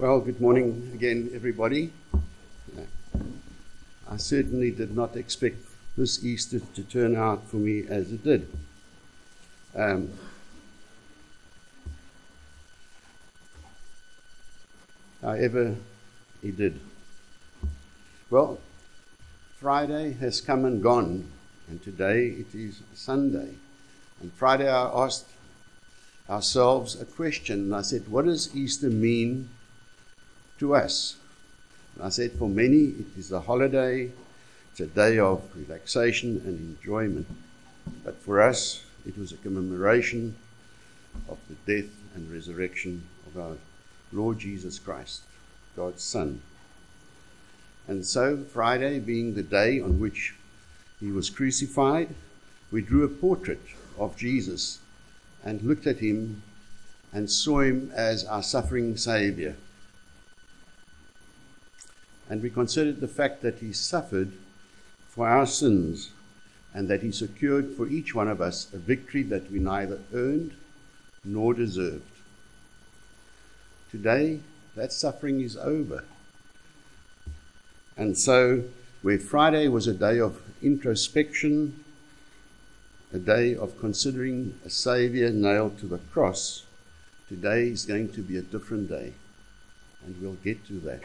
Well, good morning again, everybody. I certainly did not expect this Easter to turn out for me as it did. However, it did. Well, Friday has come and gone, and today it is Sunday. And Friday I asked ourselves a question, and I said, what does Easter mean to us? And I said, for many it is a holiday, it's a day of relaxation and enjoyment. But for us, it was a commemoration of the death and resurrection of our Lord Jesus Christ, God's Son. And so, Friday being the day on which he was crucified, we drew a portrait of Jesus and looked at him and saw him as our suffering Savior. And we considered the fact that he suffered for our sins and that he secured for each one of us a victory that we neither earned nor deserved. Today, that suffering is over. And so, where Friday was a day of introspection, a day of considering a Savior nailed to the cross, today is going to be a different day. And we'll get to that.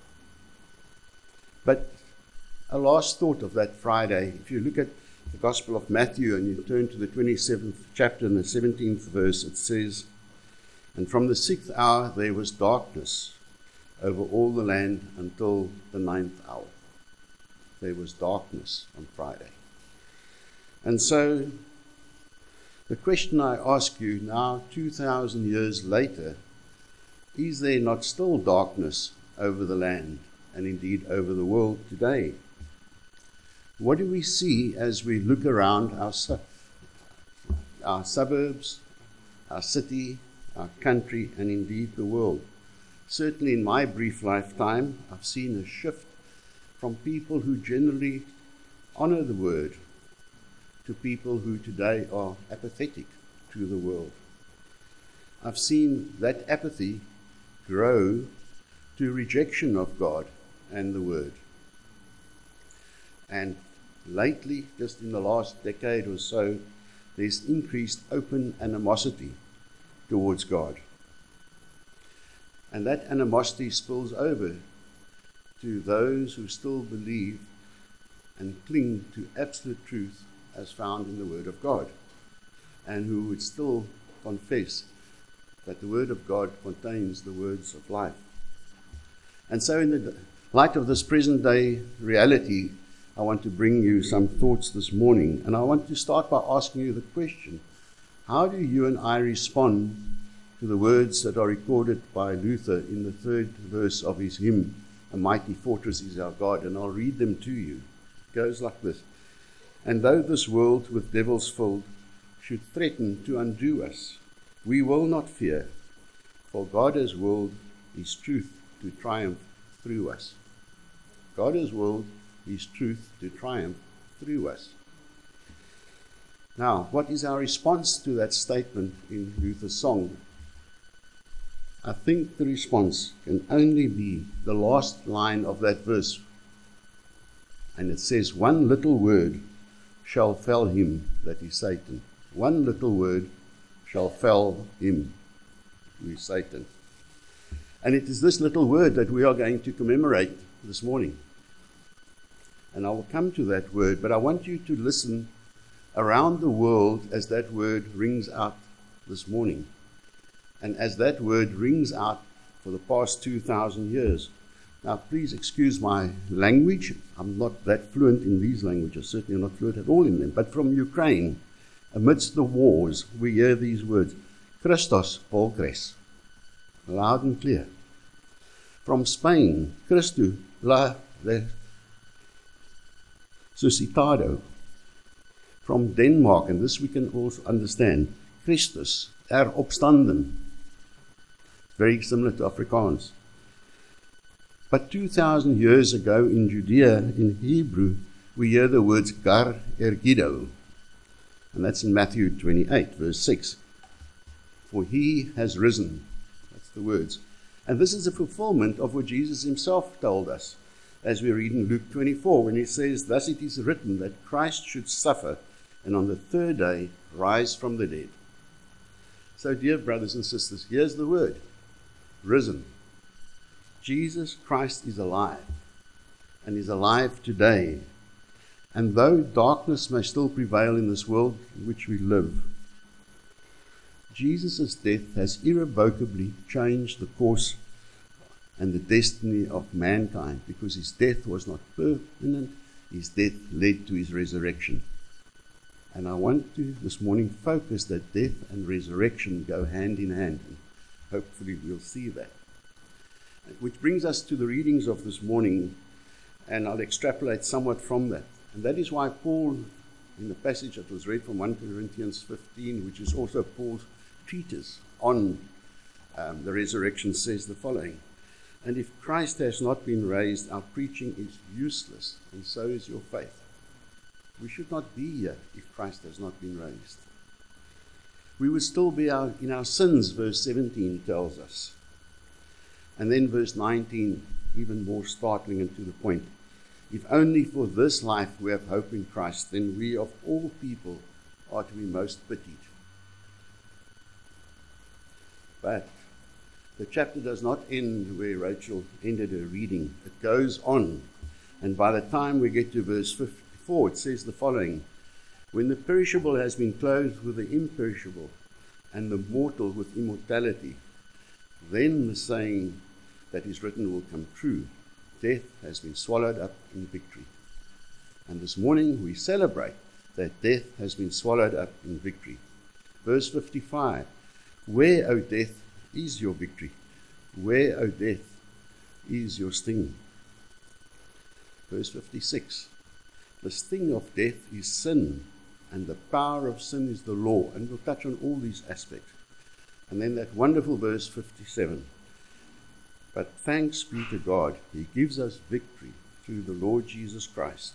But a last thought of that Friday, if you look at the Gospel of Matthew and you turn to the 27th chapter and the 17th verse, it says, "And from the 6th hour there was darkness over all the land until the 9th hour." There was darkness on Friday. And so, the question I ask you now, 2,000 years later, is there not still darkness over the land and indeed over the world today? What do we see as we look around our suburbs, our city, our country, and indeed the world? Certainly in my brief lifetime, I've seen a shift from people who generally honor the word to people who today are apathetic to the world. I've seen that apathy grow to rejection of God and the word. And lately, just in the last decade or so, there's increased open animosity towards God. And that animosity spills over to those who still believe and cling to absolute truth as found in the Word of God, and who would still confess that the Word of God contains the words of life. And so in the light of this present day reality, I want to bring you some thoughts this morning. And I want to start by asking you the question, how do you and I respond to the words that are recorded by Luther in the 3rd verse of his hymn, "A Mighty Fortress is Our God"? And I'll read them to you. It goes like this. "And though this world with devils filled should threaten to undo us, we will not fear, for God has willed his truth to triumph through us." God has willed his truth to triumph through us. Now, what is our response to that statement in Luther's song? I think the response can only be the last line of that verse. And it says, "One little word shall fell him," that is Satan. One little word shall fell him, who is Satan. And it is this little word that we are going to commemorate this morning. And I will come to that word, but I want you to listen around the world as that word rings out this morning. And as that word rings out for the past 2,000 years. Now, please excuse my language. I'm not that fluent in these languages, certainly not fluent at all in them. But from Ukraine, amidst the wars, we hear these words, "Christos Polkres," loud and clear. From Spain, "Christu la resucitado." From Denmark, and this we can also understand, "Christus opstanden." Very similar to Afrikaans. But 2,000 years ago in Judea, in Hebrew, we hear the words "gar ergido." And that's in Matthew 28, verse 6. "For he has risen," that's the words, And this is a fulfillment of what Jesus himself told us, as we read in Luke 24, when he says, "Thus it is written that Christ should suffer, and on the third day rise from the dead." So, dear brothers and sisters, here's the word: risen. Jesus Christ is alive, and is alive today. And though darkness may still prevail in this world in which we live, Jesus' death has irrevocably changed the course and the destiny of mankind, because his death was not permanent. His death led to his resurrection. And I want to this morning focus that death and resurrection go hand in hand, and hopefully we'll see that. Which brings us to the readings of this morning, and I'll extrapolate somewhat from that. And that is why Paul, in the passage that was read from 1 Corinthians 15, which is also Paul's treatise on the resurrection, says the following: "And if Christ has not been raised, our preaching is useless, and so is your faith." We should not be here if Christ has not been raised. We would still be in our sins, verse 17 tells us. And then verse 19, even more startling and to the point: "If only for this life we have hope in Christ, then we of all people are to be most pitied." But the chapter does not end where Rachel ended her reading. It goes on. And by the time we get to verse 54, it says the following: "When the perishable has been clothed with the imperishable, and the mortal with immortality, then the saying that is written will come true: death has been swallowed up in victory." And this morning we celebrate that death has been swallowed up in victory. Verse 55, "Where, O death, is your victory? Where, O death, is your sting?" Verse 56, "The sting of death is sin, and the power of sin is the law." And we'll touch on all these aspects. And then that wonderful verse 57, "But thanks be to God, he gives us victory through the Lord Jesus Christ."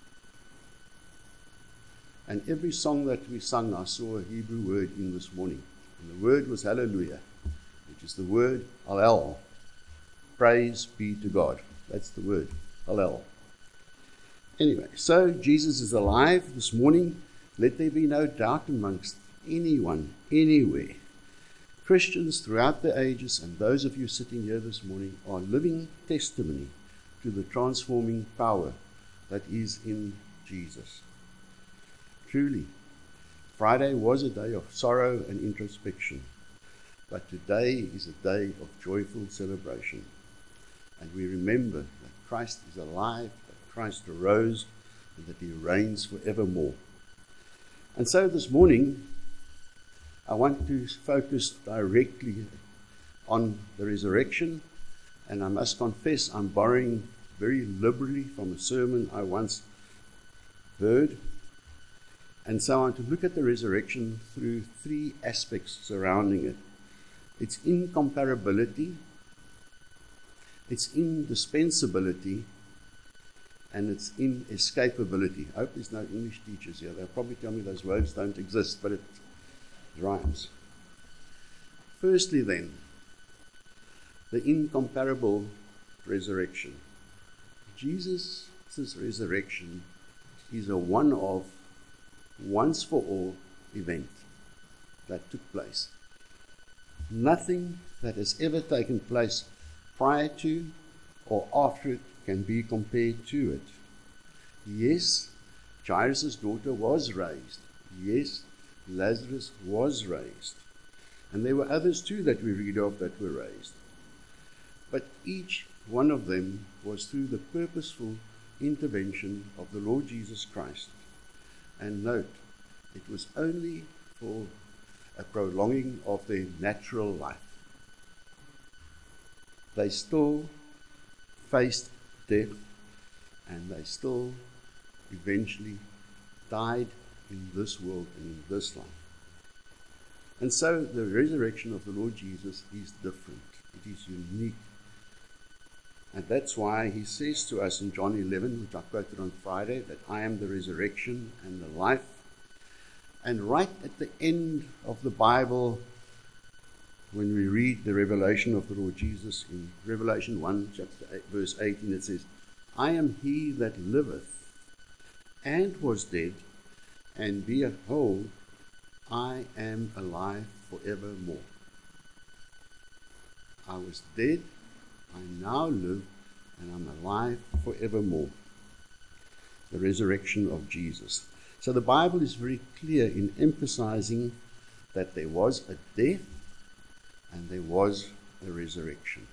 And every song that we sung, I saw a Hebrew word in this morning. And the word was hallelujah, which is the word hallel. Praise be to God. That's the word, hallel. Anyway, so Jesus is alive this morning. Let there be no doubt amongst anyone, anywhere. Christians throughout the ages, and those of you sitting here this morning, are living testimony to the transforming power that is in Jesus. Truly, Friday was a day of sorrow and introspection, but today is a day of joyful celebration. And we remember that Christ is alive, that Christ arose, and that he reigns forevermore. And so this morning, I want to focus directly on the resurrection, and I must confess I'm borrowing very liberally from a sermon I once heard. And so I want to look at the resurrection through three aspects surrounding it: its incomparability, its indispensability, and its inescapability. I hope there's no English teachers here. They'll probably tell me those words don't exist, but it rhymes. Firstly then, the incomparable resurrection. Jesus' resurrection is a one-off, once-for-all event that took place. Nothing that has ever taken place prior to or after it can be compared to it. Yes, Jairus' daughter was raised. Yes, Lazarus was raised. And there were others too that we read of that were raised. But each one of them was through the purposeful intervention of the Lord Jesus Christ. And note, it was only for a prolonging of their natural life. They still faced death, and they still eventually died in this world and in this life. And so the resurrection of the Lord Jesus is different. It is unique. And that's why he says to us in John 11, which I quoted on Friday, that I am the resurrection and the life. And right at the end of the Bible, when we read the revelation of the Lord Jesus in Revelation 1, chapter 8, verse 18, it says, I am he that liveth and was dead, and behold, I am alive forevermore. I was dead, I now live, and I'm alive forevermore. The resurrection of Jesus. So the Bible is very clear in emphasizing that there was a death and there was a resurrection.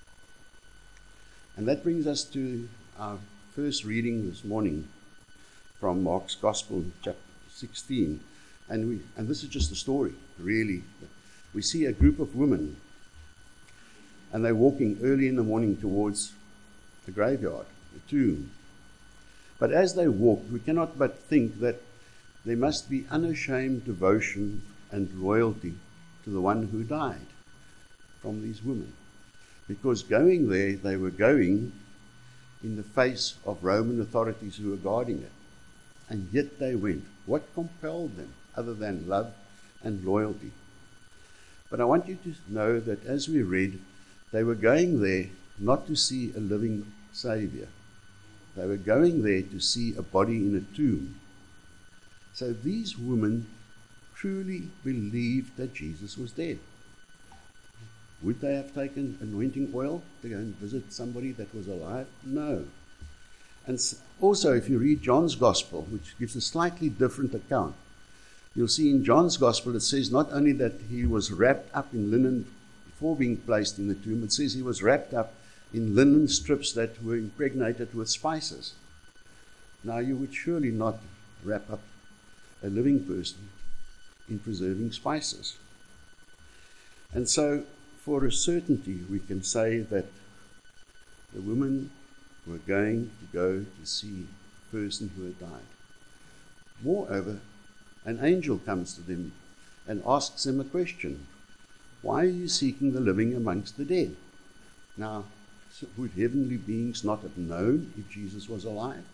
And that brings us to our first reading this morning from Mark's Gospel, chapter 16. And this is just a story, really. We see a group of women, and they're walking early in the morning towards the graveyard, the tomb. But as they walk, we cannot but think that there must be unashamed devotion and loyalty to the one who died from these women. Because going there, they were going in the face of Roman authorities who were guarding it. And yet they went. What compelled them other than love and loyalty? But I want you to know that as we read, they were going there not to see a living Savior. They were going there to see a body in a tomb. So these women truly believed that Jesus was dead. Would they have taken anointing oil to go and visit somebody that was alive? No. And also, if you read John's Gospel, which gives a slightly different account, you'll see in John's Gospel it says not only that he was wrapped up in linen before being placed in the tomb, it says he was wrapped up in linen strips that were impregnated with spices. Now, you would surely not wrap up a living person in preserving spices. And so, for a certainty, we can say that the women were going to see the person who had died. Moreover, an angel comes to them and asks them a question. Why are you seeking the living amongst the dead? Now, would heavenly beings not have known if Jesus was alive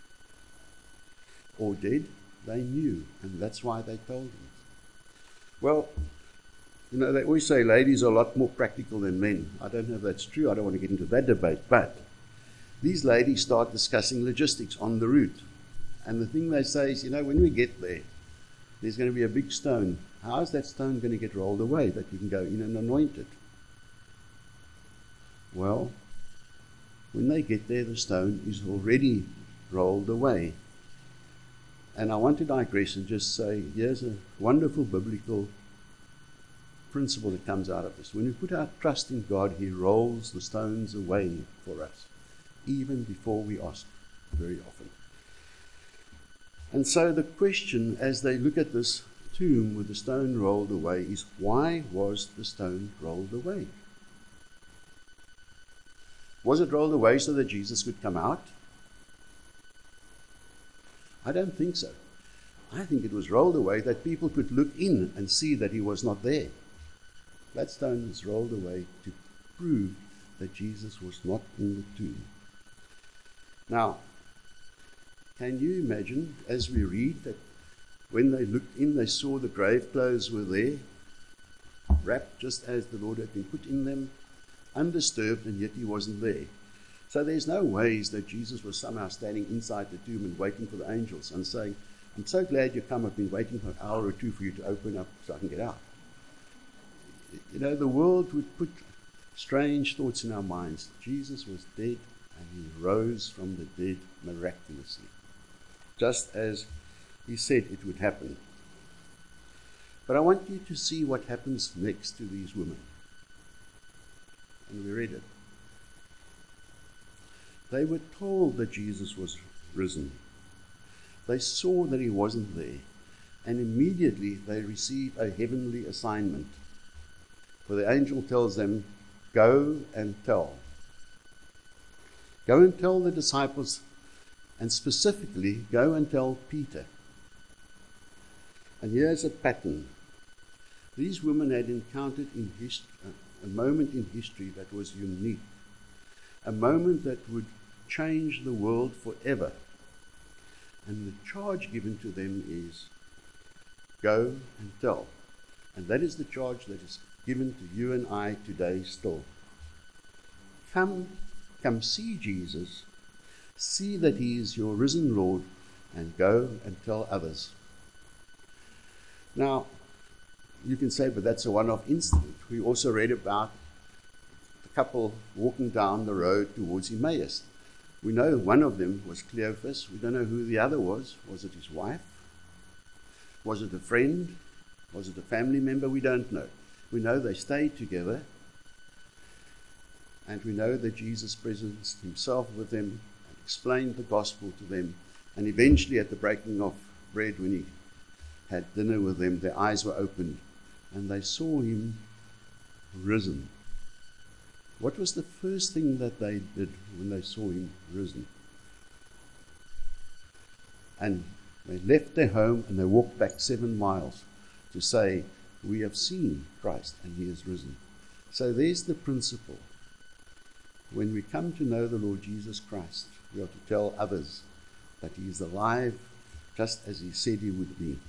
or dead? They knew, and that's why they told him. Well, they always say ladies are a lot more practical than men. I don't know if that's true. I don't want to get into that debate. But these ladies start discussing logistics on the route. And the thing they say is, when we get there, there's going to be a big stone. How is that stone going to get rolled away that you can go in and anoint it? Well, when they get there, the stone is already rolled away. And I want to digress and just say, here's a wonderful biblical principle that comes out of this. When we put our trust in God, he rolls the stones away for us, even before we ask, very often. And so the question, as they look at this tomb with the stone rolled away, is why was the stone rolled away? Was it rolled away so that Jesus could come out? I don't think so. I think it was rolled away that people could look in and see that he was not there. That stone was rolled away to prove that Jesus was not in the tomb. Now, can you imagine, as we read, that when they looked in, they saw the grave clothes were there, wrapped just as the Lord had been put in them, undisturbed, and yet he wasn't there. So there's no ways that Jesus was somehow standing inside the tomb and waiting for the angels and saying, I'm so glad you come. I've been waiting for an hour or two for you to open up so I can get out. The world would put strange thoughts in our minds. Jesus was dead and he rose from the dead miraculously, just as he said it would happen. But I want you to see what happens next to these women. And we read it. They were told that Jesus was risen. They saw that he wasn't there. And immediately they receive a heavenly assignment. For the angel tells them, go and tell. Go and tell the disciples, and specifically, go and tell Peter. And here's a pattern. These women had encountered in a moment in history that was unique. A moment that would change the world forever. And the charge given to them is, go and tell. And that is the charge that is given to you and I today still. Come see Jesus, see that he is your risen Lord, and go and tell others. Now, you can say, but that's a one-off incident. We also read about the couple walking down the road towards Emmaus. We know one of them was Cleophas. We don't know who the other was. Was it his wife? Was it a friend? Was it a family member? We don't know. We know they stayed together. And we know that Jesus presented himself with them and explained the gospel to them. And eventually at the breaking of bread, when he had dinner with them, their eyes were opened and they saw him risen. What was the first thing that they did when they saw him risen? And they left their home and they walked back 7 miles to say, we have seen Christ and he is risen. So there's the principle. When we come to know the Lord Jesus Christ, we are to tell others that he is alive just as he said he would be.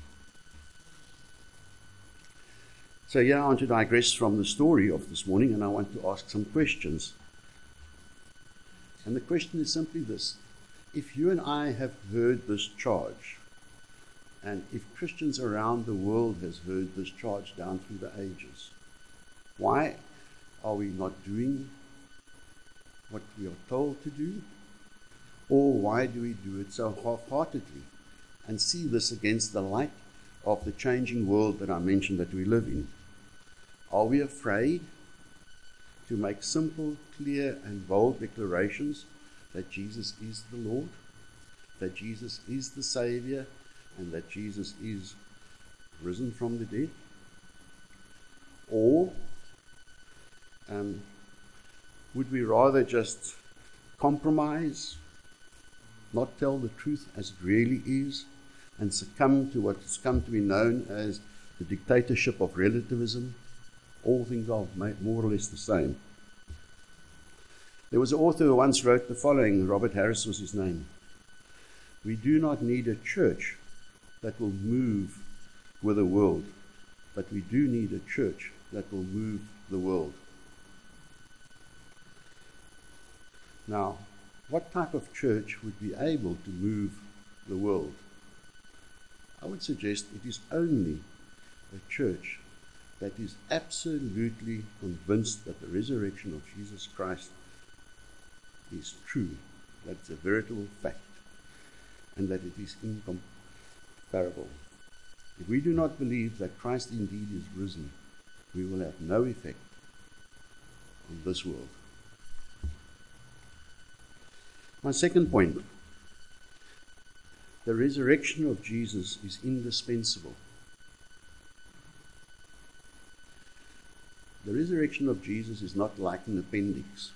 So here I want to digress from the story of this morning, and I want to ask some questions. And the question is simply this. If you and I have heard this charge, and if Christians around the world has heard this charge down through the ages, why are we not doing what we are told to do? Or why do we do it so half-heartedly and see this against the light of the changing world that I mentioned that we live in? Are we afraid to make simple, clear, and bold declarations that Jesus is the Lord, that Jesus is the Savior, and that Jesus is risen from the dead? Or would we rather just compromise, not tell the truth as it really is, and succumb to what has come to be known as the dictatorship of relativism? All things are more or less the same. There was an author who once wrote the following, Robert Harris was his name. We do not need a church that will move with the world, but we do need a church that will move the world. Now, what type of church would be able to move the world? I would suggest it is only a church that is absolutely convinced that the resurrection of Jesus Christ is true, that it's a veritable fact, and that it is incomparable. If we do not believe that Christ indeed is risen, we will have no effect on this world. My second point, the resurrection of Jesus is indispensable. The resurrection of Jesus is not like an appendix.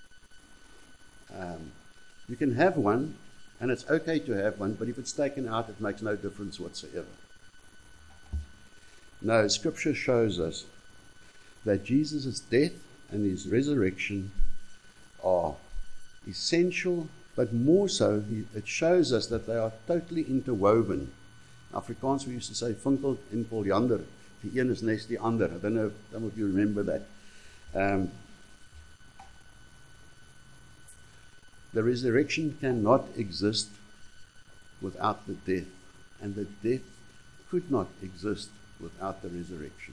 You can have one, and it's okay to have one, but if it's taken out, it makes no difference whatsoever. No, Scripture shows us that Jesus' death and his resurrection are essential, but more so, it shows us that they are totally interwoven. In Afrikaans we used to say, "Vinkel en polyander." Die een is nes die ander. I don't know if some of you remember that. The resurrection cannot exist without the death, and the death could not exist without the resurrection.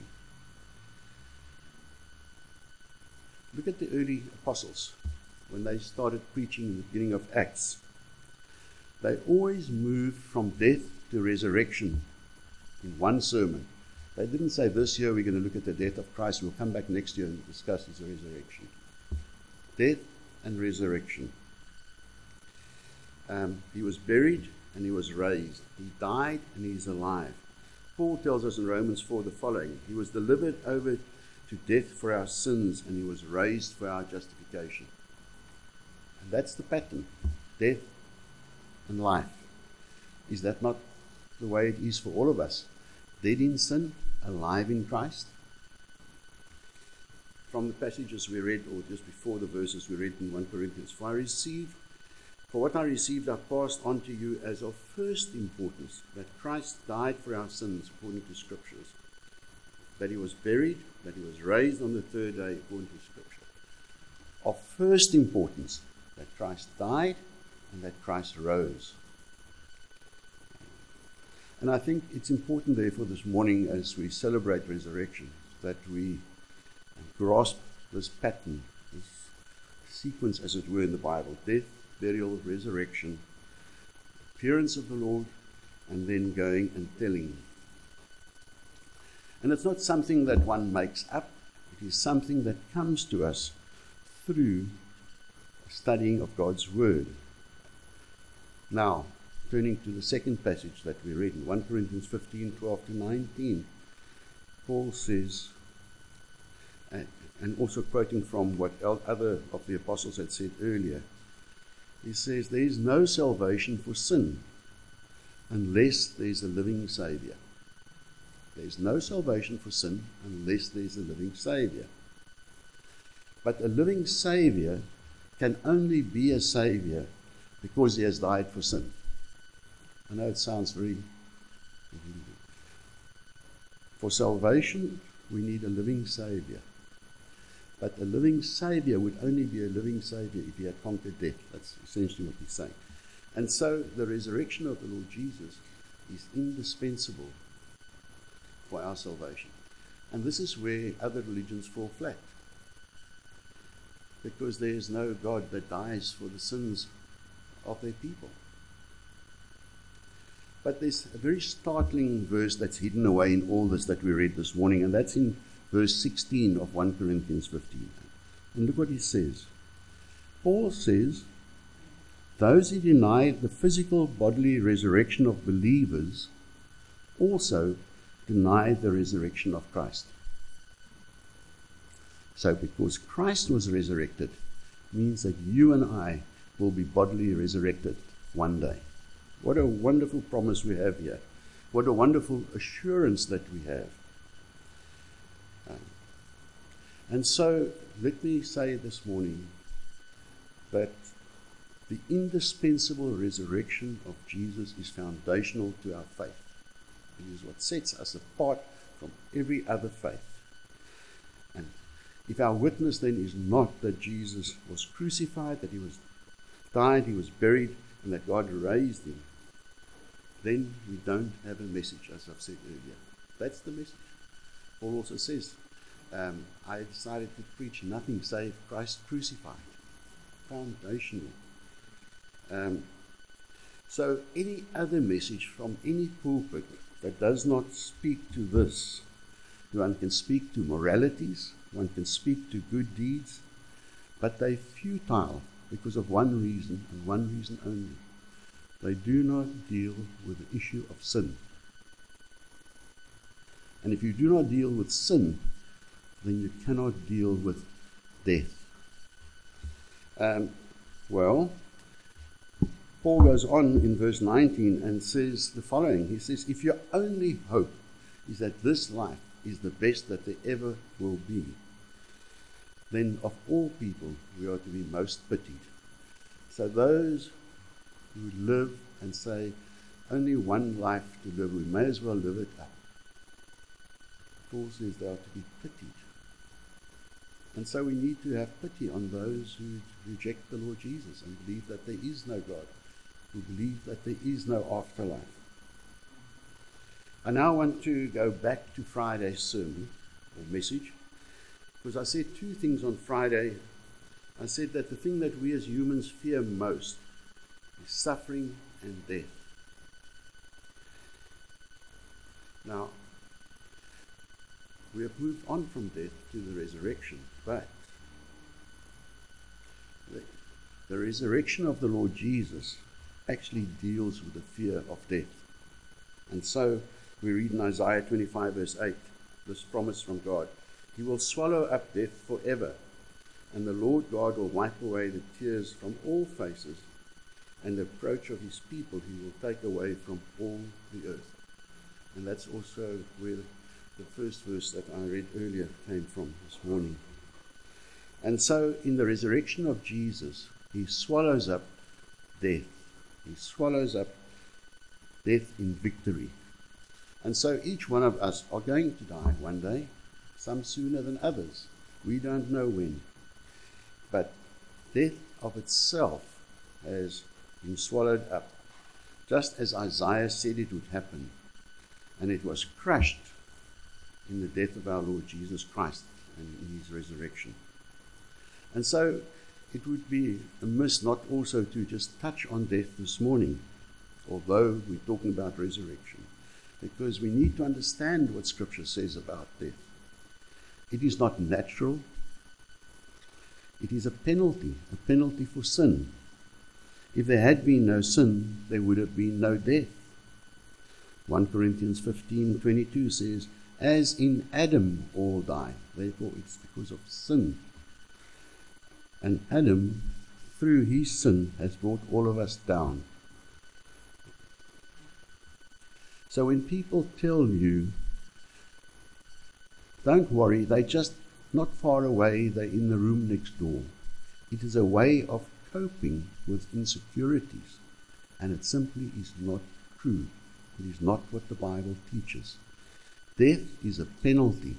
Look at the early apostles when they started preaching in the beginning of Acts. They always moved from death to resurrection in one sermon. They didn't say, this year we're going to look at the death of Christ, we'll come back next year and discuss his resurrection. Death and resurrection. He was buried and he was raised. He died and he's alive. Paul tells us in Romans 4 the following: he was delivered over to death for our sins and he was raised for our justification. And that's the pattern: death and life. Is that not the way it is for all of us? Dead in sin, alive in Christ. From the passages we read, or just before the verses we read in 1 Corinthians, for what I received I passed on to you as of first importance, that Christ died for our sins according to Scriptures, that he was buried, that he was raised on the third day according to Scripture. Of first importance, that Christ died and that Christ rose. And I think it's important, therefore, this morning as we celebrate resurrection, that we grasp this pattern, this sequence, as it were, in the Bible: death, burial, resurrection, appearance of the Lord, and then going and telling. And it's not something that one makes up. It is something that comes to us through studying of God's Word. Now, turning to the second passage that we read in 1 Corinthians 15, 12 to 19, Paul says, and also quoting from what other of the apostles had said earlier, he says, there is no salvation for sin unless there is a living Saviour. There is no salvation for sin unless there is a living Saviour. But a living Saviour can only be a Saviour because he has died for sin. I know it sounds very... For salvation, we need a living Saviour. But a living Saviour would only be a living Saviour if he had conquered death. That's essentially what he's saying. And so the resurrection of the Lord Jesus is indispensable for our salvation. And this is where other religions fall flat. Because there is no God that dies for the sins of their people. But there's a very startling verse that's hidden away in all this that we read this morning, and that's in verse 16 of 1 Corinthians 15. And look what he says. Paul says, those who deny the physical bodily resurrection of believers also deny the resurrection of Christ. So because Christ was resurrected, means that you and I will be bodily resurrected one day. What a wonderful promise we have here. What a wonderful assurance that we have. And so, let me say this morning that the indispensable resurrection of Jesus is foundational to our faith. It is what sets us apart from every other faith. And if our witness then is not that Jesus was crucified, that he was died, he was buried, and that God raised him, then we don't have a message, as I've said earlier. That's the message. Paul also says, I decided to preach nothing save Christ crucified. Foundational. So any other message from any pulpit that does not speak to this, one can speak to moralities, one can speak to good deeds, but they're futile because of one reason and one reason only. They do not deal with the issue of sin. And if you do not deal with sin, then you cannot deal with death. Paul goes on in verse 19 and says the following. He says, if your only hope is that this life is the best that there ever will be, then of all people we are to be most pitied. So those who live and say, only one life to live, we may as well live it up. Paul says they are to be pitied. And so we need to have pity on those who reject the Lord Jesus and believe that there is no God, who believe that there is no afterlife. I now want to go back to Friday's sermon or message, because I said two things on Friday. I said that the thing that we as humans fear most is suffering and death. Now, we have moved on from death to the resurrection, but the resurrection of the Lord Jesus actually deals with the fear of death. And so we read in Isaiah 25 verse 8, this promise from God, he will swallow up death forever, and the Lord God will wipe away the tears from all faces, and the reproach of his people he will take away from all the earth. And that's also where the first verse that I read earlier came from this morning. And so in the resurrection of Jesus, he swallows up death. He swallows up death in victory. And so each one of us are going to die one day, some sooner than others. We don't know when. But death of itself has been swallowed up, just as Isaiah said it would happen. And it was crushed in the death of our Lord Jesus Christ and in his resurrection. And so it would be amiss not also to just touch on death this morning, although we're talking about resurrection, because we need to understand what Scripture says about death. It is not natural. It is a penalty for sin. If there had been no sin, there would have been no death. 1 Corinthians 15:22 says, as in Adam all die. Therefore, it's because of sin. And Adam, through his sin, has brought all of us down. So when people tell you, don't worry, they're just not far away, they're in the room next door. It is a way of coping with insecurities, and it simply is not true. It is not what the Bible teaches. Death is a penalty.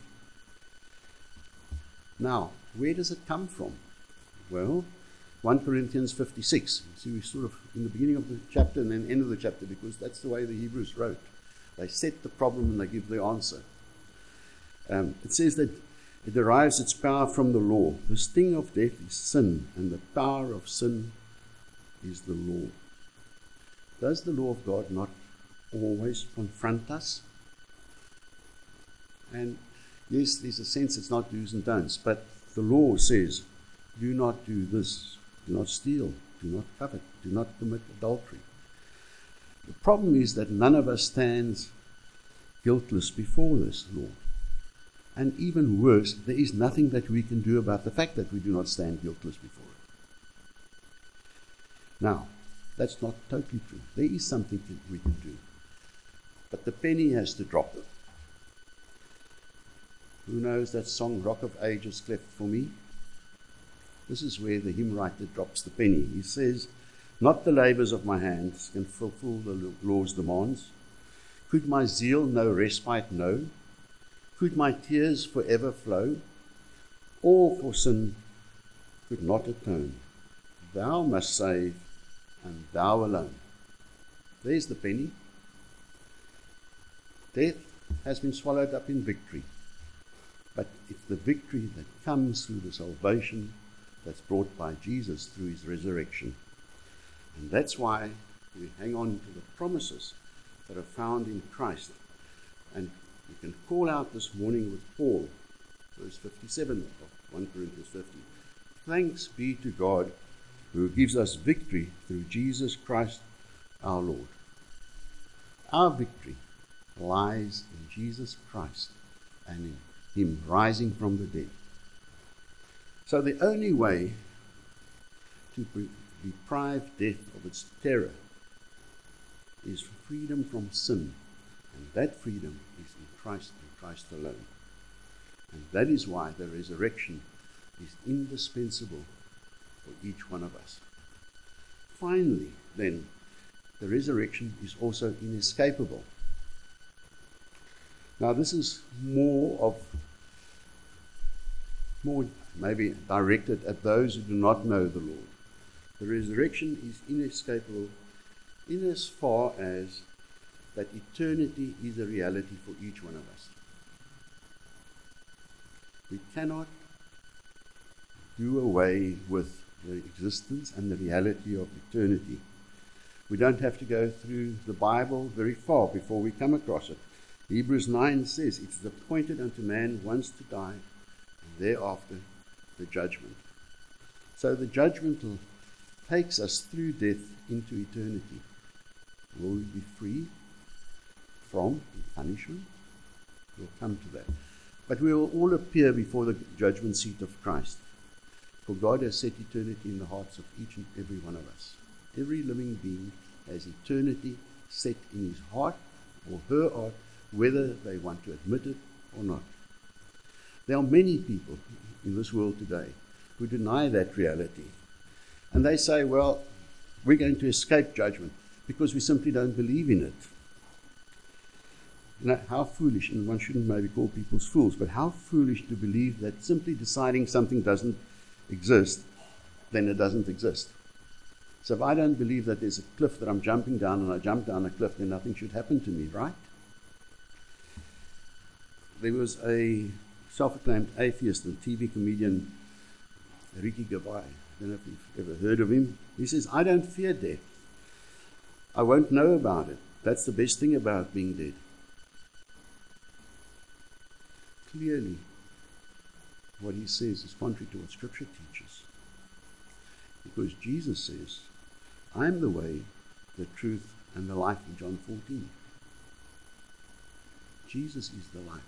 Now, where does it come from? Well, 1 Corinthians 56. See, we're sort of in the beginning of the chapter and then end of the chapter, because that's the way the Hebrews wrote. They set the problem and they give the answer. It says that it derives its power from the law. The sting of death is sin, and the power of sin is the law. Does the law of God not always confront us? And yes, there's a sense it's not do's and don'ts, but the law says, do not do this, do not steal, do not covet, do not commit adultery. The problem is that none of us stands guiltless before this law. And even worse, there is nothing that we can do about the fact that we do not stand guiltless before it. Now, that's not totally true. There is something that we can do. But the penny has to drop. Who knows that song, Rock of Ages Cleft for Me? This is where the hymn writer drops the penny. He says, not the labors of my hands can fulfill the law's demands. Could my zeal no respite know? Could my tears forever flow? All for sin could not atone. Thou must save, and thou alone. There's the penny. Death has been swallowed up in victory. But it's the victory that comes through the salvation that's brought by Jesus through his resurrection. And that's why we hang on to the promises that are found in Christ. And we can call out this morning with Paul, verse 57 of 1 Corinthians 50. Thanks be to God who gives us victory through Jesus Christ our Lord. Our victory lies in Jesus Christ and in him rising from the dead. So the only way to deprive death of its terror is freedom from sin. And that freedom is in Christ and Christ alone. And that is why the resurrection is indispensable for each one of us. Finally, then, the resurrection is also inescapable. Now, this is more maybe directed at those who do not know the Lord. The resurrection is inescapable in as far as that eternity is a reality for each one of us. We cannot do away with the existence and the reality of eternity. We don't have to go through the Bible very far before we come across it. Hebrews 9 says, it is appointed unto man once to die, and thereafter the judgment. So the judgment takes us through death into eternity. Will we be free from punishment? We'll come to that. But we will all appear before the judgment seat of Christ. For God has set eternity in the hearts of each and every one of us. Every living being has eternity set in his heart or her heart, whether they want to admit it or not. There are many people in this world today who deny that reality. And they say, well, we're going to escape judgment because we simply don't believe in it. How foolish, and one shouldn't maybe call people fools, but how foolish to believe that simply deciding something doesn't exist, then it doesn't exist. So if I don't believe that there's a cliff that I'm jumping down and I jump down a cliff, then nothing should happen to me, right? There was a self-acclaimed atheist and TV comedian, Ricky Gervais. I don't know if you've ever heard of him. He says, I don't fear death. I won't know about it. That's the best thing about being dead. Clearly, what he says is contrary to what Scripture teaches. Because Jesus says, I am the way, the truth, and the life in John 14. Jesus is the life.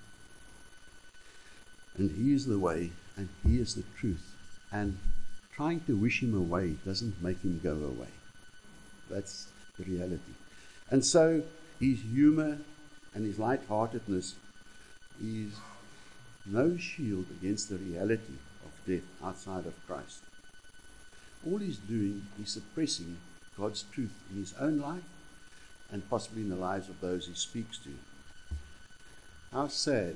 And He is the way, and He is the truth. And trying to wish Him away doesn't make Him go away. That's the reality. And so His humor and His lightheartedness is no shield against the reality of death outside of Christ. All He's doing is suppressing God's truth in His own life and possibly in the lives of those He speaks to. How sad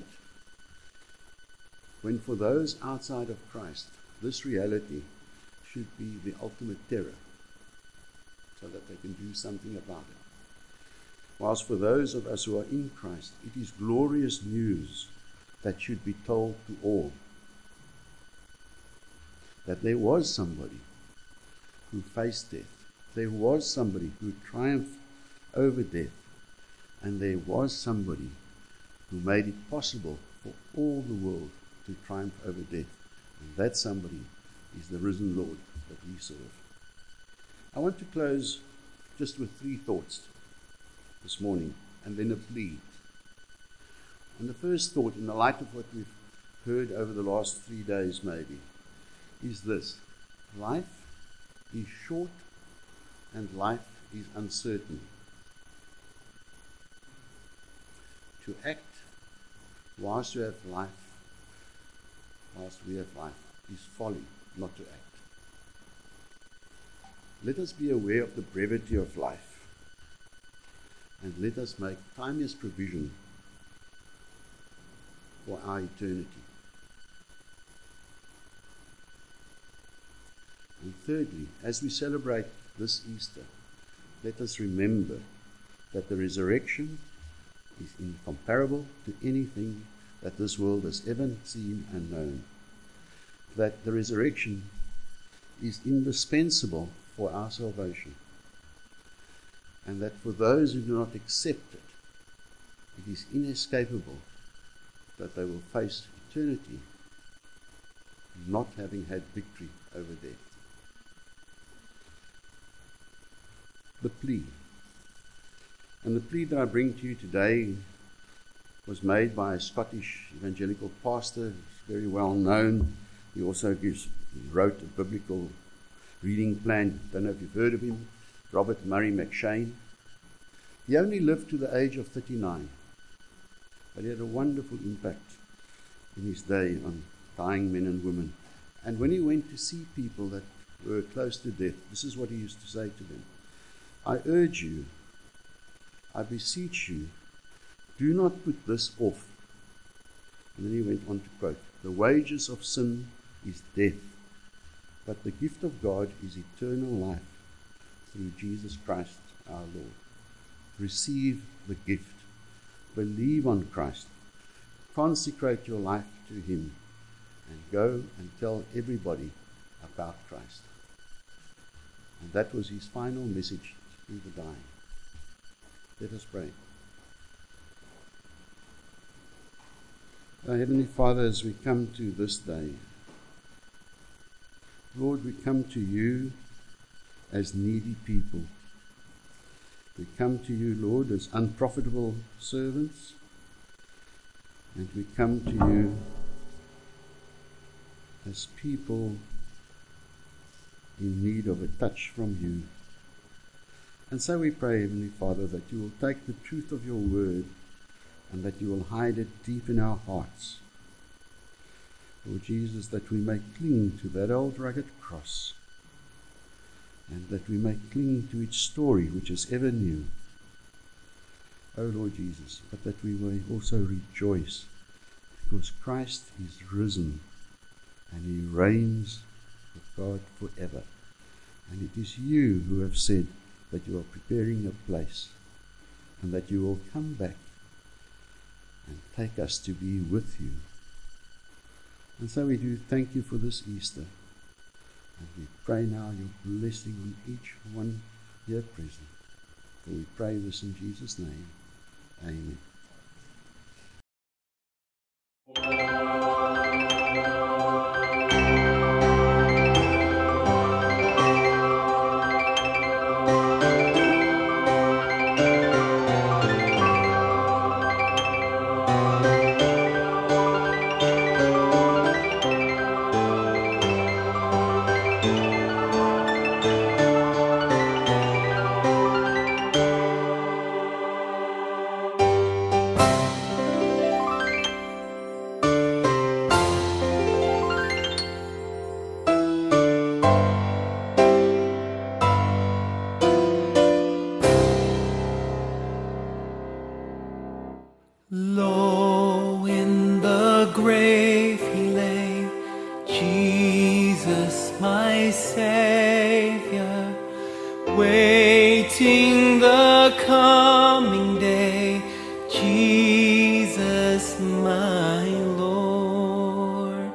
when for those outside of Christ, this reality should be the ultimate terror so that they can do something about it. Whilst for those of us who are in Christ, it is glorious news that should be told to all. That there was somebody who faced death. There was somebody who triumphed over death. And there was somebody who made it possible for all the world to triumph over death. And that somebody is the risen Lord that we serve. I want to close just with 3 thoughts this morning, and then a plea. And the first thought, in the light of what we've heard over the last 3 days maybe, is this. Life is short and life is uncertain. To act whilst we have life is folly not to act. Let us be aware of the brevity of life, and let us make timeless provision for our eternity. And thirdly, as we celebrate this Easter, let us remember that the resurrection is incomparable to anything that this world has ever seen and known. That the resurrection is indispensable for our salvation. And that for those who do not accept it, it is inescapable that they will face eternity not having had victory over death. The plea. And the plea that I bring to you today was made by a Scottish evangelical pastor, very well known. He also wrote a biblical reading plan. Don't know if you've heard of him, Robert Murray McShane. He only lived to the age of 39, but he had a wonderful impact in his day on dying men and women. And when he went to see people that were close to death, this is what he used to say to them. I urge you, I beseech you, do not put this off. And then he went on to quote, the wages of sin is death, but the gift of God is eternal life through Jesus Christ our Lord. Receive the gift. Believe on Christ. Consecrate your life to Him and go and tell everybody about Christ. And that was his final message to the dying. Let us pray. Our Heavenly Father, as we come to this day, Lord, we come to you as needy people. We come to you, Lord, as unprofitable servants. And we come to you as people in need of a touch from you. And so we pray, Heavenly Father, that you will take the truth of your word and that you will hide it deep in our hearts. Lord Jesus, that we may cling to that old rugged cross, and that we may cling to its story, which is ever new. O Lord Jesus, but that we may also rejoice, because Christ is risen, and he reigns with God forever. And it is you who have said that you are preparing a place, and that you will come back and take us to be with you. And so we do thank you for this Easter. And we pray now your blessing on each one here present. For we pray this in Jesus' name. Amen. Low in the grave he lay, Jesus my Savior, waiting the coming day, Jesus my Lord.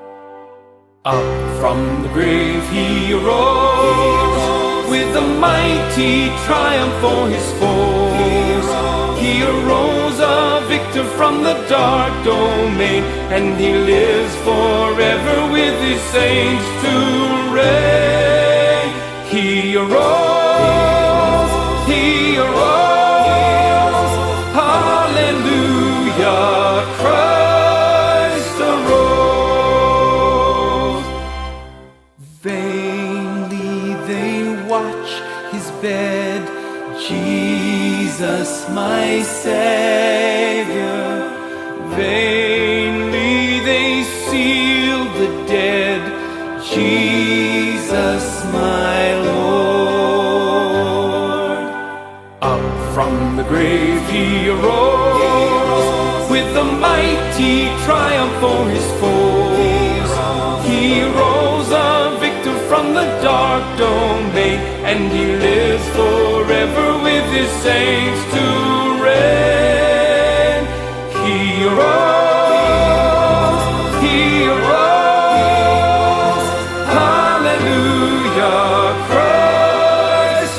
Up from the grave he arose, with a mighty triumph for his foes. He arose a victor from the dark domain, and he lives forever with his saints to reign. He arose, hallelujah, Christ arose. Vainly they watch his bed, Jesus my Savior. Vainly they seal the dead, Jesus my Lord. Up from the grave he arose, with a mighty triumph for his foes. He rose a victor from the dark domain, and he lives forever with his saints to reign. He arose, hallelujah, Christ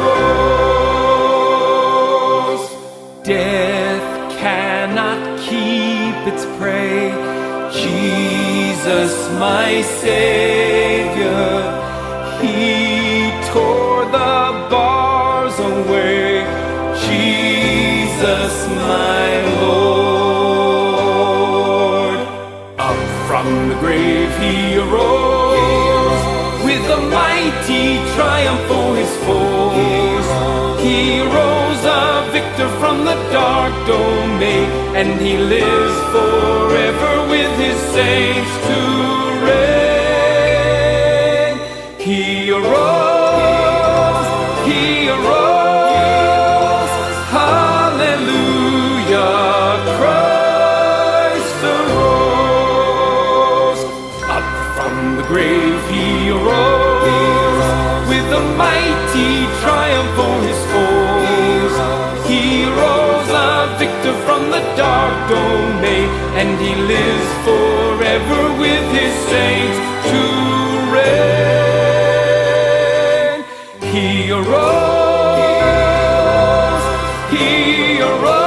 arose. Death cannot keep its prey, Jesus my Savior. He tore the bars away, Jesus my Lord. Up from the grave he arose, with a mighty triumph for his foes. He rose a victor from the dark domain, and he lives forever with his saints to reign. He arose, hallelujah, Christ arose. Up from the grave he arose, with a mighty triumph for his foes. He rose a victor from the dark domain, and he lives forever with his saints to reign. He arose,